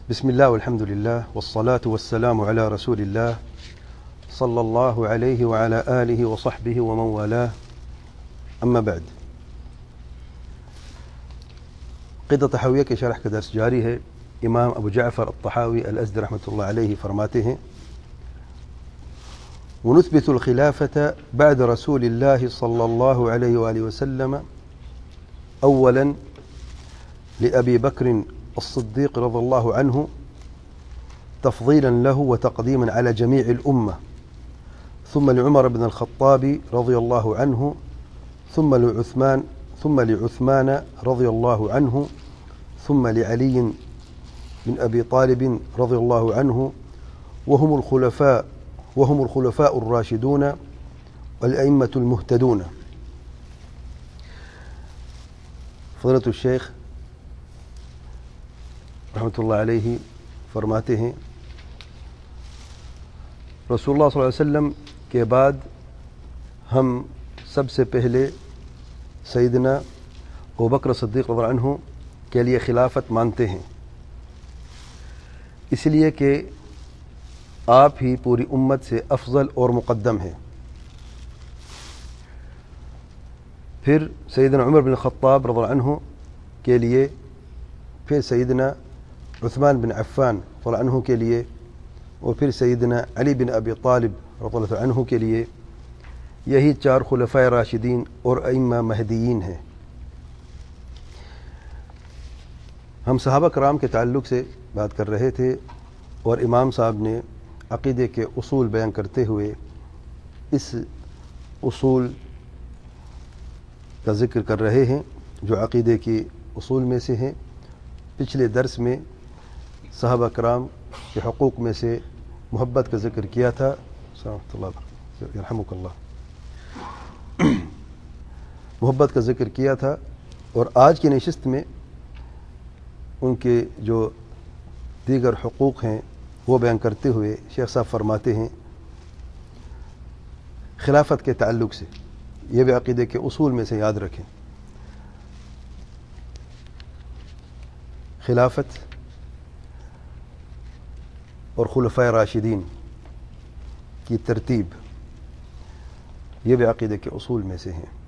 بسم الله والحمد لله والصلاة والسلام على رسول الله صلى الله عليه وعلى آله وصحبه ومن والاه. أما بعد، قطع تحویہ کے شرح کا درس جاری ہے. امام ابو جعفر الطحاوی الازدی رحمۃ اللہ علیہ فرماتے ہیں: ونثبت الخلافة بعد رسول الله صلى الله عليه وآله وسلم أولا لأبي بكر الصديق رضي الله عنه تفضيلا له وتقديما على جميع الأمة، ثم لعمر بن الخطاب رضي الله عنه، ثم لعثمان رضي الله عنه، ثم لعلي بن أبي طالب رضي الله عنه، وهم الخلفاء الراشدون والأئمة المهتدون. فضيلة الشيخ رحمۃ اللہ علیہ فرماتے ہیں: رسول اللہ صلی اللہ علیہ وسلم کے بعد ہم سب سے پہلے سیدنا ابوبکر صدیق رضی اللہ عنہ کے لیے خلافت مانتے ہیں، اس لیے کہ آپ ہی پوری امت سے افضل اور مقدم ہیں. پھر سیدنا عمر بن الخطاب رضی اللہ عنہ کے لیے، پھر سیدنا عثمان بن عفان رضی اللہ عنہ کے لیے، اور پھر سیدنا علی بن ابی طالب رضی اللہ عنہ کے لیے. یہی چار خلفائے راشدین اور ائمہ مہدیین ہیں. ہم صحابہ کرام کے تعلق سے بات کر رہے تھے، اور امام صاحب نے عقیدے کے اصول بیان کرتے ہوئے اس اصول کا ذکر کر رہے ہیں جو عقیدے کے اصول میں سے ہیں. پچھلے درس میں صحابہ کرام کے حقوق میں سے محبت کا ذکر کیا تھا. یرحمک اللہ. محبت کا ذکر کیا تھا، اور آج کی نشست میں ان کے جو دیگر حقوق ہیں وہ بیان کرتے ہوئے شیخ صاحب فرماتے ہیں خلافت کے تعلق سے، یہ بھی عقیدے کے اصول میں سے یاد رکھیں، خلافت اور خلفائے راشدین کی ترتیب، یہ بھی عقیدے کے اصول میں سے ہیں.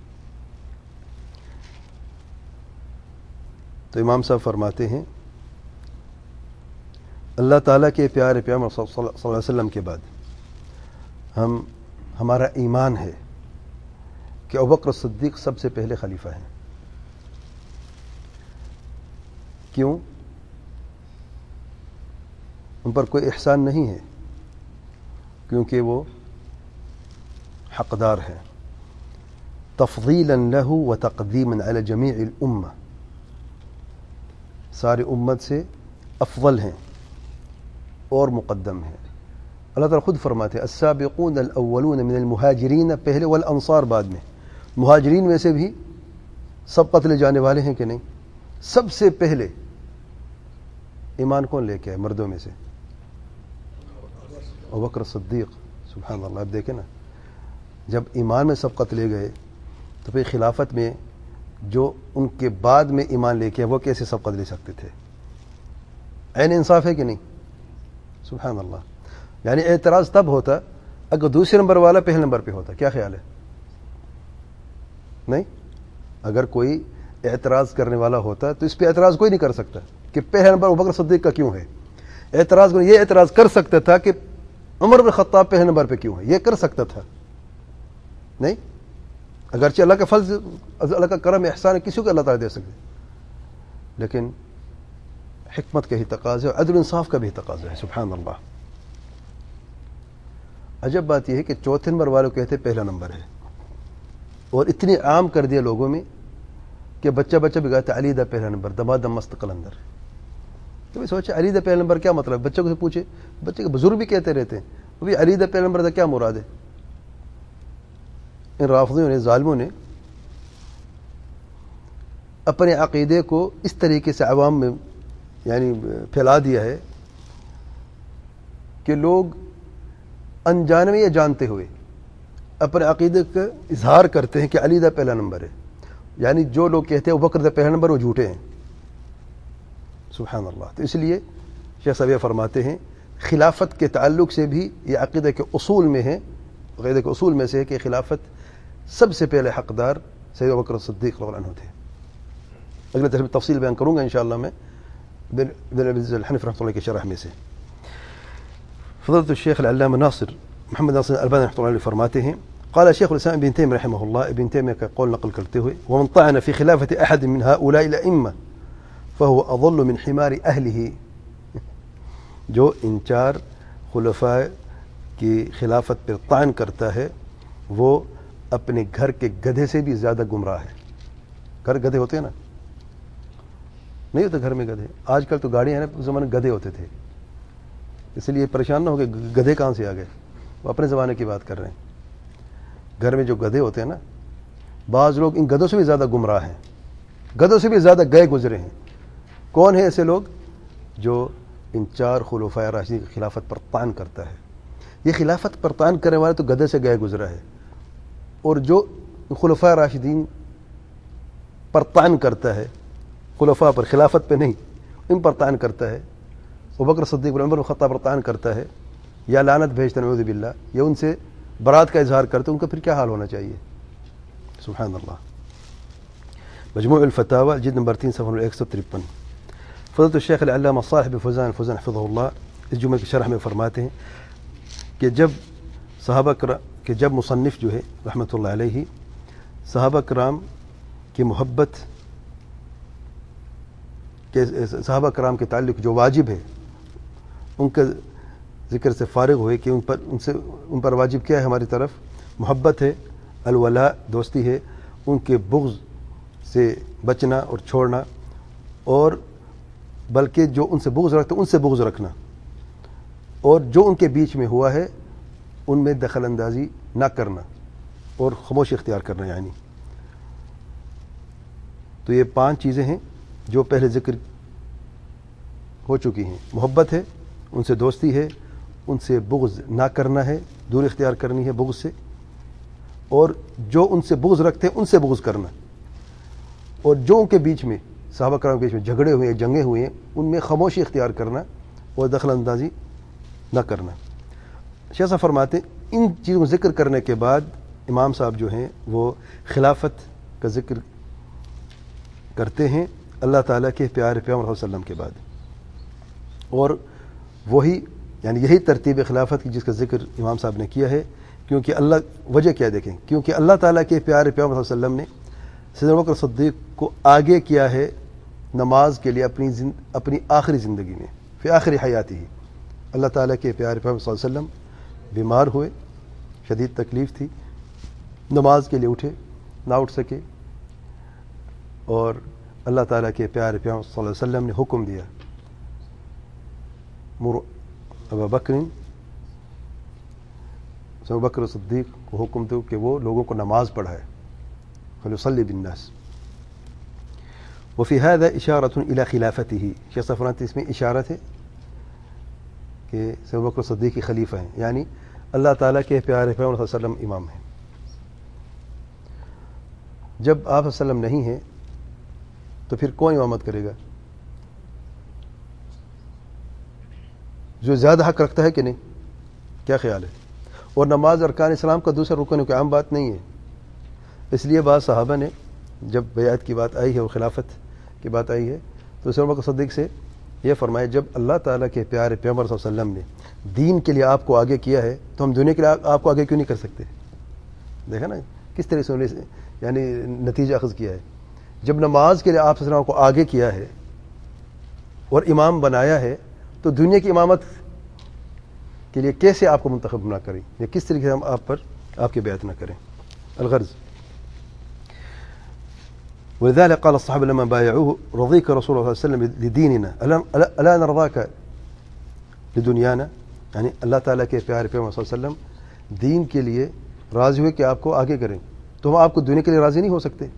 تو امام صاحب فرماتے ہیں اللہ تعالیٰ کے پیارے پیغمبر صلی اللہ علیہ وسلم کے بعد ہمارا ایمان ہے کہ ابوبکر صدیق سب سے پہلے خلیفہ ہیں. کیوں؟ ان پر کوئی احسان نہیں ہے، کیونکہ وہ حقدار ہیں. تفضیلا لہ وتقدیما علی جمیع الامہ، ساری امت سے افضل ہیں اور مقدم ہیں. اللہ تعالیٰ خود فرماتے ہیں السابقون الاولون من المہاجرین پہلے والانصار بعد میں. مہاجرین میں سے بھی سب قتل جانے والے ہیں کہ نہیں؟ سب سے پہلے ایمان کون لے کے آئے مردوں میں سے؟ ابوبکر صدیق. سبحان اللہ. اب دیکھیں نا، جب ایمان میں سبقت لے گئے تو پھر خلافت میں جو ان کے بعد میں ایمان لے کے وہ کیسے سبقت لے سکتے تھے؟ عین انصاف ہے کہ نہیں؟ سبحان اللہ. یعنی اعتراض تب ہوتا اگر دوسرے نمبر والا پہلے نمبر پہ ہوتا. کیا خیال ہے؟ نہیں، اگر کوئی اعتراض کرنے والا ہوتا تو اس پہ اعتراض کوئی نہیں کر سکتا کہ پہلا نمبر ابوبکر صدیق کا کیوں ہے. اعتراض یہ اعتراض کر سکتا تھا کہ عمر بن خطاب پہلے نمبر پہ کیوں ہے، یہ کر سکتا تھا. نہیں، اگرچہ اللہ کا فضل، اللہ کا کرم احسان ہے، کسی کو اللہ تعالیٰ دے سکتے، لیکن حکمت کا ہی تقاضا ہے، عدل انصاف کا بھی تقاضا ہے. سبحان اللہ. عجب بات یہ ہے کہ چوتھے نمبر والوں کہتے پہلا نمبر ہے، اور اتنی عام کر دیا لوگوں میں کہ بچہ بھی کہتا علی دا پہلا نمبر، دمادم مست قلندر. تو میں سوچا علی دا پہلا نمبر کیا مطلب؟ بچوں کو سے پوچھے، بچے کے بزرگ بھی کہتے رہتے ہیں وہ بھی علی دا پہلا نمبر دا کیا مراد ہے؟ ان رافضیوں نے، ظالموں نے اپنے عقیدے کو اس طریقے سے عوام میں یعنی پھیلا دیا ہے کہ لوگ انجانے میں یا جانتے ہوئے اپنے عقیدے کا اظہار کرتے ہیں کہ علی دا پہلا نمبر ہے. یعنی جو لوگ کہتے ہیں ابوبکر دا پہلا نمبر وہ جھوٹے ہیں. سبحان اللہ. تو اس لیے شیخ صاحب یہ فرماتے ہیں خلافت کے تعلق سے بھی یہ عقیدہ کے اصول میں ہے، عقیدہ کے اصول میں سے ہے کہ خلافت سب سے پہلے حقدار سید ابوبکر صدیق رضی اللہ عنہ تھے. اگلے طرف تفصیل بیان کروں گا انشاءاللہ میں ابن عبد الحنیف رحمۃ اللہ کے شرح میں سے. فضیلۃ الشیخ العلامہ ناصر محمد ناصر الالبانی رحمۃ اللہ علیہ فرماتے ہیں قال شیخ الاسلام ابن تیمیہ رحمہ اللہ، ابن تیمیہ کا قول نقل کرتے ہوئے ومن طعن في خلافة احد من هؤلاء الائمة فهو اضل من حمار اهله، جو ان چار خلفاء کی خلافت پر طعن کرتا ہے وہ اپنے گھر کے گدھے سے بھی زیادہ گمراہ ہے. گھر گدھے ہوتے ہیں نا، نہیں ہوتے گھر میں گدھے، آج کل تو گاڑیاں ہیں نا، اس زمانے گدھے ہوتے تھے، اس لیے پریشان نہ ہو کہ گدھے کہاں سے آ گئے. وہ اپنے زمانے کی بات کر رہے ہیں. گھر میں جو گدھے ہوتے ہیں نا، بعض لوگ ان گدھوں سے بھی زیادہ گمراہ ہیں، گدھوں سے بھی زیادہ گئے گزرے ہیں. کون ہیں ایسے لوگ؟ جو ان چار خلفاء راشدین کی خلافت پر طعن کرتا ہے. یہ خلافت پر طعن کرنے والا تو گدھے سے گئے گزرا ہے، اور جو خلفاء راشدین پر طعن کرتا ہے، خلفاء پر، خلافت پہ نہیں، ان پر طعن کرتا ہے، ابوبکر صدیق اور عمر بن الخطاب پر طعن کرتا ہے، یا لعنت بھیجتا ہے نعوذ باللہ، یا ان سے برات کا اظہار کرتے، ان کا پھر کیا حال ہونا چاہیے؟ سبحان اللہ. مجموع الفتاوی جلد نمبر 3 صفحہ 153. فضیلۃ الشیخ العلامہ صالح بن فوزان الفوزان حفظہ اللہ اس جملے کی شرح میں فرماتے ہیں کہ جب مصنف جو ہے رحمۃ اللہ علیہ صحابہ کرام کی محبت کے، صحابہ کرام کے تعلق جو واجب ہے ان کے ذکر سے فارغ ہوئے کہ ان پر واجب کیا ہے ہماری طرف؟ محبت ہے، الولاء دوستی ہے، ان کے بغض سے بچنا اور چھوڑنا، اور بلکہ جو ان سے بغض رکھتے ان سے بغض رکھنا، اور جو ان کے بیچ میں ہوا ہے ان میں دخل اندازی نہ کرنا اور خاموشی اختیار کرنا. یعنی تو یہ 5 چیزیں ہیں جو پہلے ذکر ہو چکی ہیں. محبت ہے، ان سے دوستی ہے، ان سے بغض نہ کرنا ہے، دوری اختیار کرنی ہے بغض سے، اور جو ان سے بغض رکھتے ہیں ان سے بغض کرنا، اور جو ان کے بیچ میں صحابہ کرام کے بیچ میں جھگڑے ہوئے ہیں، جنگیں ہوئی ہیں، ان میں خاموشی اختیار کرنا اور دخل اندازی نہ کرنا. شیخ صاحب فرماتے ہیں ان چیزوں کو ذکر کرنے کے بعد امام صاحب جو ہیں وہ خلافت کا ذکر کرتے ہیں اللہ تعالیٰ کے پیارے پیغمبر صلی اللہ علیہ وسلم کے بعد، اور وہی یعنی یہی ترتیب خلافت کی جس کا ذکر امام صاحب نے کیا ہے. کیونکہ وجہ کیا دیکھیں، کیونکہ اللہ تعالیٰ کے پیارے پیغمبر صلی اللہ علیہ وسلم نے سیدنا ابوبکر صدیق کو آگے کیا ہے نماز کے لیے اپنی آخری زندگی میں، فی آخری حیاتی ہی. اللہ تعالیٰ کے پیارے پیغمبر صلی اللہ علیہ وسلم بیمار ہوئے، شدید تکلیف تھی، نماز کے لیے اٹھے، نہ اٹھ سکے، اور اللہ تعالیٰ کے پیارے پیغمبر صلی اللہ علیہ وسلم نے حکم دیا ابوبکر صدیق کو حکم دو کہ وہ لوگوں کو نماز پڑھائے، فلیصلی بالناس. وفی هذا اشارۃ الی خلافته. شیخ صاحب فرماتے ہیں اس میں اشارت ہے کہ ابوبکر صدیق کی خلیفہ ہیں، یعنی اللہ تعالیٰ کے پیارے پیغمبر صلی اللہ علیہ وسلم امام ہیں. جب آپ صلی اللہ علیہ وسلم نہیں ہیں تو پھر کون امامت کرے گا؟ جو زیادہ حق رکھتا ہے کہ نہیں؟ کیا خیال ہے؟ اور نماز ارکان اسلام کا دوسرا رکن ہے، کوئی عام بات نہیں ہے. اس لیے بعض صحابہ نے جب بیعت کی بات آئی ہے اور خلافت کی بات آئی ہے تو سیدنا ابوبکر صدیق سے یہ فرمایا جب اللہ تعالیٰ کے پیارے پیغمبر صلی اللہ علیہ وسلم نے دین کے لیے آپ کو آگے کیا ہے تو ہم دنیا کے لیے آپ کو آگے کیوں نہیں کر سکتے؟ دیکھا نا کس طرح سے انہوں نے یعنی نتیجہ اخذ کیا ہے. جب نماز کے لیے آپ صلی اللہ علیہ وسلم کو آگے کیا ہے اور امام بنایا ہے تو دنیا کی امامت کے لیے کیسے آپ کو منتخب نہ کریں یا کس طریقے سے ہم آپ کی بیعت نہ کریں؟ الغرض ولذلك قال الصحابة لما بايعوه رضيك رسول الله صلى الله عليه وسلم لديننا ألا نرضاك لدنيانا. یعنی اللہ تعالیٰ کے پیارے پیغمبر صلی اللہ علیہ وسلم دین کے لیے راضی ہوئے کہ آپ کو آگے کریں، تو ہم آپ کو دنیا کے لیے راضی نہیں ہو سکتے.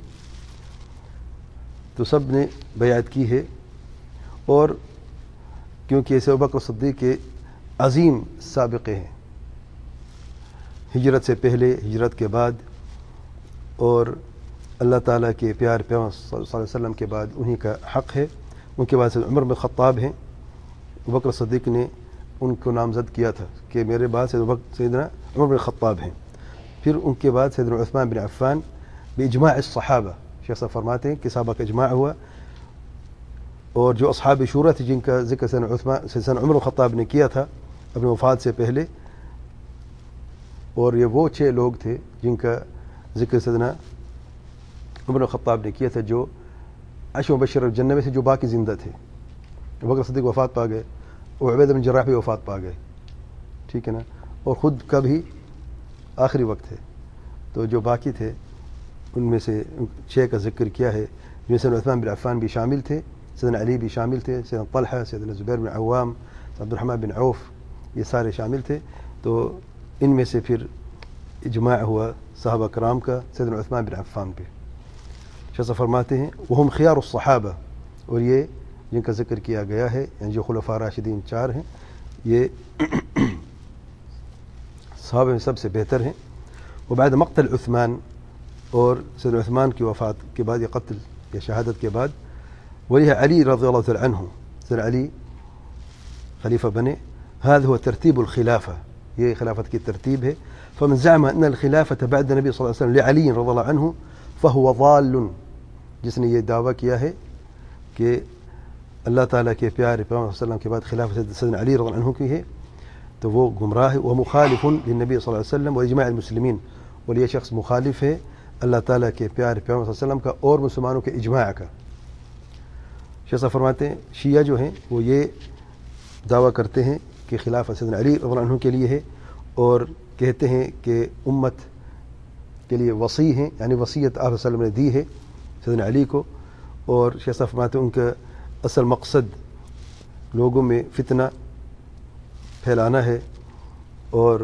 تو سب نے بیعت کی ہے، اور کیونکہ ایسے ابوبکر صدیق کے عظیم سابقے ہیں، ہجرت سے پہلے، ہجرت کے بعد، اور اللہ تعالیٰ کے پیار پیغمبر صلی اللہ علیہ وسلم کے بعد انہی کا حق ہے. ان کے بعد سے عمر بن خطاب ہیں، ابو بکر صدیق نے ان کو نامزد کیا تھا کہ میرے بعد سیدنا عمر بن خطاب ہیں، پھر ان کے بعد سیدنا عثمان بن عفان باجماع الصحابہ. شیخ صاحب فرماتے ہیں کہ صحابہ کا اجماع ہوا، اور جو اصحاب شورا تھے جن کا ذکر سیدنا عمر بن خطاب نے کیا تھا اپنی وفات سے پہلے، اور یہ وہ 6 لوگ تھے جن کا ذکر سیدنا عمر بن خطاب نے کیا تھا جو 10 مبشر الجنہ میں سے جو باقی زندہ تھے. ابو بکر صدیق وفات پا گئے اور عبیدہ بن جراح بھی وفات پا گئے، ٹھیک ہے نا، اور خود کا بھی آخری وقت ہے. تو جو باقی تھے ان میں سے 6 کا ذکر کیا ہے، جن میں سیدنا عثمان بن عفان بھی شامل تھے، سیدنا علی بھی شامل تھے، سیدنا طلحہ، سیدنا زبیر بن عوام، عبد الرحمن بن عوف، یہ سارے شامل تھے. تو ان میں سے پھر اجماع ہوا صحابہ کرام کا سیدنا عثمان بن عفان پہ. شیخ فرماتے ہیں وہم خیار الصحابہ، اور یہ جن کا ذکر کیا گیا ہے یعنی جو خلفاء راشدین 4 ہیں یہ صحابہ میں سب سے بہتر ہیں. وبعد مقتل عثمان، اور سیدنا عثمان کی وفات کے بعد یا قتل یا شہادت کے بعد ولی علی رضی اللہ تعالی عنہ، سیدنا علی خلیفہ بنے. هذا هو ترتیب الخلافہ، یہ خلافت کی ترتیب ہے. فمن زعم ان الخلافة بعد النبي صلی اللہ علیہ وسلم لعلی رضی اللہ عنہ فهو ضال، جس نے یہ دعویٰ کیا ہے کہ اللہ تعالیٰ کے پیارے پیغمبر صلی اللہ علیہ وسلم کے بعد خلافت سیدنا علی رضی اللہ عنہ کی ہے تو وہ گمراہ ہے. ومخالف للنبی صلی اللہ علیہ وسلم واجماع المسلمین، اور یہ شخص مخالف ہے اللہ تعالیٰ کے پیارے پیغمبر صلی اللہ علیہ وسلم کا اور مسلمانوں کے اجماع کا. شیخ صاحب فرماتے ہیں شیعہ جو ہیں وہ یہ دعویٰ کرتے ہیں کہ خلافت سیدنا علی رضی اللہ عنہ کے لیے ہے، اور کہتے ہیں کہ امت کے لیے وصی ہیں، یعنی وصیت آپ صلی اللہ علیہ وسلم نے دی ہے سیدنا علی کو. اور شیخ صاحب فرماتے ہیں ان کا اصل مقصد لوگوں میں فتنہ پھیلانا ہے، اور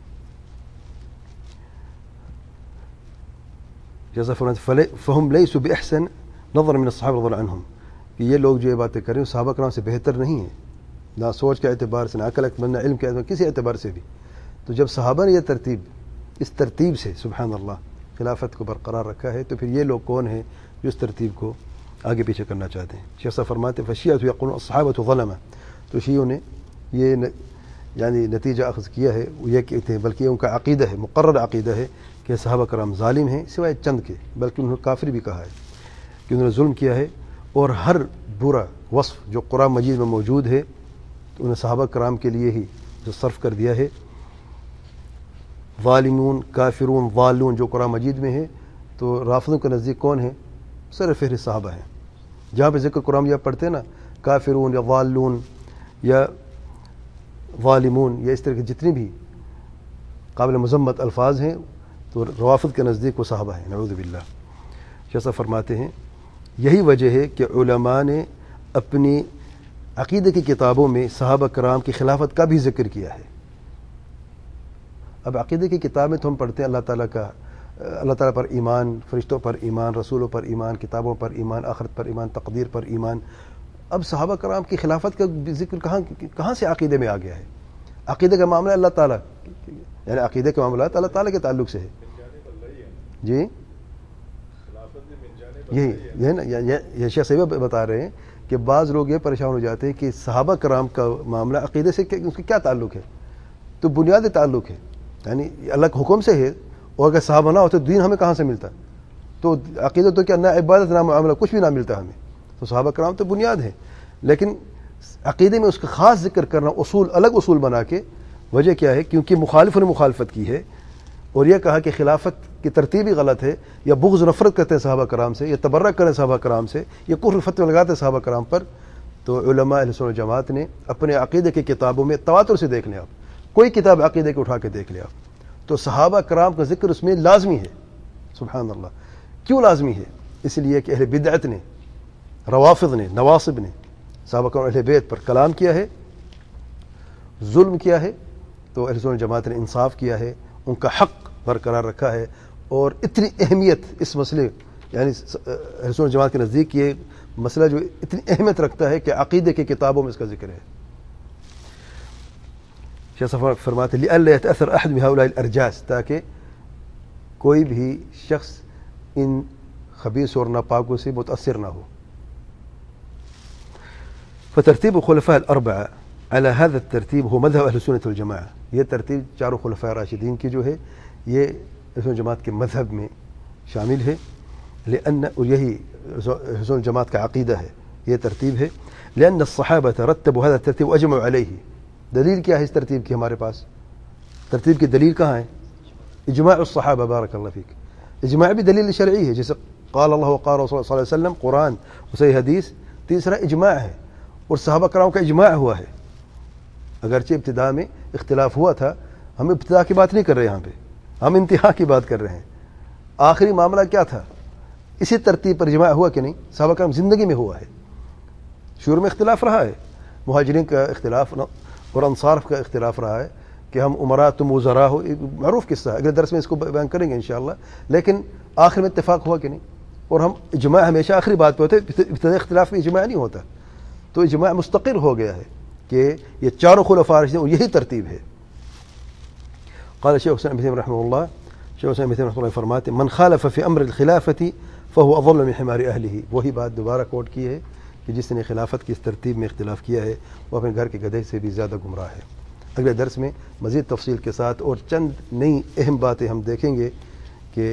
جیسا فرماتے فہم لیسوا باحسن نظرا من الصحابہ رضی اللہ عنہم، کہ یہ لوگ جو یہ باتیں کریں صحابہ کرام سے بہتر نہیں ہیں، نہ سوچ کے اعتبار سے، نہ عقل کے، نہ علم کے اعتبار، کسی اعتبار سے بھی. تو جب صحابہ نے یہ ترتیب اس ترتیب سے سبحان اللہ خلافت کو برقرار رکھا ہے تو پھر یہ لوگ کون ہیں جو اس ترتیب کو آگے پیچھے کرنا چاہتے ہیں. شیخ صاحب فرماتے فشیعۃ یقولون الصحابۃ ظلمہ، تو شیعوں نے یہ یعنی نتیجہ اخذ کیا ہے، وہ یہ کہتے ہیں بلکہ ان کا عقیدہ ہے، مقرر عقیدہ ہے کہ صحابہ کرام ظالم ہیں سوائے چند کے، بلکہ انہوں نے کافر بھی کہا ہے کہ انہوں نے ظلم کیا ہے. اور ہر برا وصف جو قرآن مجید میں موجود ہے تو انہیں صحابہ کرام کے لیے ہی جو صرف کر دیا ہے. ظالمون، کافرون، ضالون جو قرآن مجید میں ہے تو رافضوں کے نزدیک کون ہیں؟ سر فہرست صحابہ ہیں. جہاں پہ ذکر قرآن یا پڑھتے ہیں نا کافرون یا ضالون یا ظالمون یا اس طرح کے جتنی بھی قابل مذمت الفاظ ہیں تو روافض کے نزدیک وہ صحابہ ہیں، نعوذ باللہ. جیسا فرماتے ہیں یہی وجہ ہے کہ علماء نے اپنی عقیدے کی کتابوں میں صحابہ کرام کی خلافت کا بھی ذکر کیا ہے. اب عقیدے کی کتاب میں تو ہم پڑھتے ہیں اللہ تعالیٰ پر ایمان، فرشتوں پر ایمان، رسولوں پر ایمان، کتابوں پر ایمان، آخرت پر ایمان، تقدیر پر ایمان. اب صحابہ کرام کی خلافت کا ذکر کہاں سے عقیدے میں آ گیا ہے؟ عقیدے کا معاملہ اللہ تعالیٰ، یعنی عقیدے کے معاملات اللہ تعالیٰ کے تعلق سے ہے. جی یہی نا، یہ شیخ صاحب بتا رہے ہیں کہ بعض لوگ یہ پریشان ہو جاتے ہیں کہ صحابہ کرام کا معاملہ عقیدے سے اس کا کیا تعلق ہے؟ تو بنیادی تعلق ہے، یعنی اللہ کے حکم سے ہے، اور اگر صحابہ نہ ہوتے دین ہمیں کہاں سے ملتا؟ تو عقیدہ تو کیا، نہ عبادت نہ معاملہ، کچھ بھی نہ ملتا ہمیں. تو صحابہ کرام تو بنیاد ہے، لیکن عقیدے میں اس کا خاص ذکر کرنا، اصول الگ اصول بنا کے، وجہ کیا ہے؟ کیونکہ مخالفوں نے مخالفت کی ہے اور یہ کہا کہ خلافت کی ترتیب ہی غلط ہے، یا بغض نفرت کرتے ہیں صحابہ کرام سے، یا تبرک کریں صحابہ کرام سے، یا کفر فتوی لگاتے ہیں صحابہ کرام پر. تو علماء اہل سنت جماعت نے اپنے عقیدے کی کتابوں میں تواتر سے دیکھ لیں، آپ کوئی کتاب عقیدے کو اٹھا کے دیکھ لیں آپ تو صحابہ کرام کا ذکر اس میں لازمی ہے. سبحان اللہ. کیوں لازمی ہے؟ اس لیے کہ اہل بدعت نے، روافض نے، نواصب نے صحابہ کرام اہل بیت پر کلام کیا ہے، ظلم کیا ہے. تو اہل سنت جماعت نے انصاف کیا ہے، ان کا حق برقرار رکھا ہے. اور اتنی اہمیت اس مسئلے، یعنی اہل سنت جماعت کے نزدیک یہ مسئلہ جو اتنی اہمیت رکھتا ہے کہ عقیدے کی کتابوں میں اس کا ذکر ہے. شیخ صاحب فرماتے لئلا يتأثر احد بهؤلاء الارجاس، تاکہ کوئی بھی شخص ان خبیث اور ناپاکوں سے متاثر نہ ہو. فترتیب الخلفاء الاربعہ، على هذا الترتيب هو مذهب اہل سنت والجماعہ. یہ ترتیب چاروں خلفاء راشدین کی جو ہے یہ اہل سنت والجماعت کے مذہب میں شامل ہے. لأن اور یہی اہل سنت والجماعت کا عقیدہ ہے, یہ ترتیب ہے. لأن الصحابة رتبوا هذا الترتيب واجمعوا عليه. دلیل کیا ہے اس ترتیب کی ہمارے پاس؟ ترتیب کی دلیل کہاں ہے؟ اجماع الصحابہ. بارک اللہ فیک. اجماع بھی دلیل شرعی ہے, جیسے قال اللہ وقال رسول اللہ صلی اللہ علیہ وسلم, قرآن و صحیح حدیث. تیسرا اجماع ہے, اور صحابہ کرام کا اجماع ہوا ہے. اگرچہ ابتدا میں اختلاف ہوا تھا, ہم ابتدا کی بات نہیں کر رہے یہاں پہ, ہم انتہا کی بات کر رہے ہیں. آخری معاملہ کیا تھا؟ اسی ترتیب پر اجماع ہوا کہ نہیں؟ صحابہ کرام زندگی میں ہوا ہے. شروع میں اختلاف رہا ہے, مہاجرین کا اختلاف اور انصار کا اختلاف رہا ہے کہ ہم امراء تم وزراء ہو, معروف قصہ ہے, اگلے درس میں اس کو بیان کریں گے انشاءاللہ. لیکن آخر میں اتفاق ہوا کہ نہیں؟ اور ہم اجماع ہمیشہ آخری بات پہ ہوتے, ابتدائی اختلاف میں اجماع نہیں ہوتا. تو اجماع مستقر ہو گیا ہے کہ یہ چاروں خلفاء راشدین اور یہی ترتیب ہے. قال شیخ حسین ابن رحمہ اللہ, شیخ حسین ابن رحمہ اللہ فرماتے من خالف فی امر الخلافت فهو اضل من حمار اہلہ. وہی بات دوبارہ کوٹ کی ہے کہ جس نے خلافت کی اس ترتیب میں اختلاف کیا ہے وہ اپنے گھر کے گدھے سے بھی زیادہ گمراہ ہے. اگلے درس میں مزید تفصیل کے ساتھ اور چند نئی اہم باتیں ہم دیکھیں گے کہ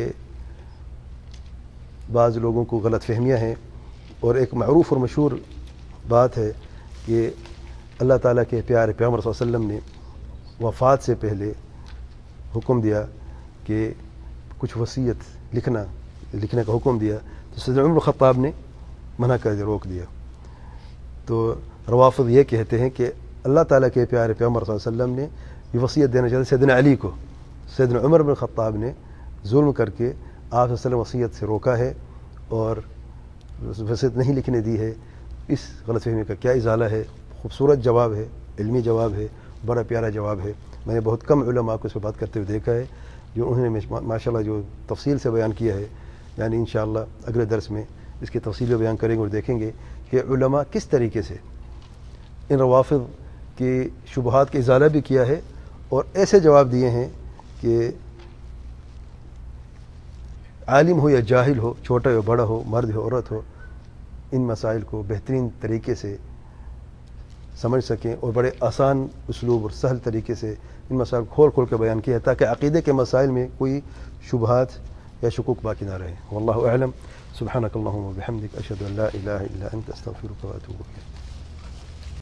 بعض لوگوں کو غلط فہمیاں ہیں. اور ایک معروف اور مشہور بات ہے کہ اللہ تعالیٰ کے پیارے پیغمبر صلی اللہ علیہ وسلم نے وفات سے پہلے حکم دیا کہ کچھ وصیت لکھنے کا حکم دیا, تو سیدنا عمر خطاب نے منع کر دیا, روک دیا. تو روافض یہ کہتے ہیں کہ اللہ تعالیٰ کے پیارے پیغمبر صلی اللہ علیہ وسلم نے یہ وصیت دینا چاہتے سیدنا علی کو. سیدنا عمر بن خطاب نے ظلم کر کے آپ صلی اللہ علیہ وسلم وصیت سے روکا ہے اور وصیت نہیں لکھنے دی ہے. اس غلط فہمی کا کیا ازالہ ہے؟ خوبصورت جواب ہے, علمی جواب ہے, بڑا پیارا جواب ہے. میں نے بہت کم علماء کو اس پہ بات کرتے ہوئے دیکھا ہے جو انہوں نے ماشاءاللہ جو تفصیل سے بیان کیا ہے. یعنی انشاءاللہ اگلے درس میں اس کی تفصیل بیان کریں گے اور دیکھیں گے کہ علماء کس طریقے سے ان روافض کی شبہات کا ازالہ بھی کیا ہے اور ایسے جواب دیے ہیں کہ عالم ہو یا جاہل ہو, چھوٹا ہو بڑا ہو, مرد ہو عورت ہو, ان مسائل کو بہترین طریقے سے سمجھ سکیں اور بڑے آسان اسلوب اور سہل طریقے سے ان مسائل کو کھول کے بیان کیا ہے تاکہ عقیدے کے مسائل میں کوئی شبہات یا شکوک باقی نہ رہے. واللہ اعلم. سبحانک اللہم و بحمدک اشہد ان لا الہ الا انت استغفرک و اتوب الیک.